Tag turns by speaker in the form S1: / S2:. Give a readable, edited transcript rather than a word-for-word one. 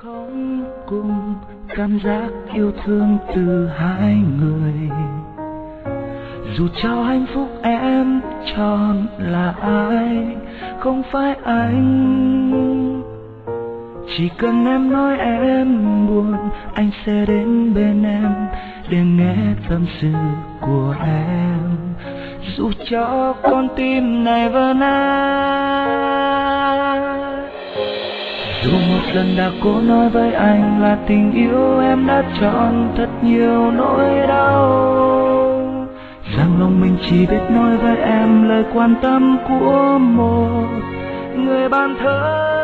S1: không cùng cảm giác yêu thương từ hai người. Dù cho hạnh phúc em chọn là ai, không phải anh. Chỉ cần em nói em buồn, anh sẽ đến bên em để nghe tâm sự của em. Dù cho con tim này vỡ nát, dù một lần đã cố nói với anh là tình yêu em đã chọn thật nhiều nỗi đau, rằng lòng mình chỉ biết nói với em lời quan tâm của một người bạn thơ.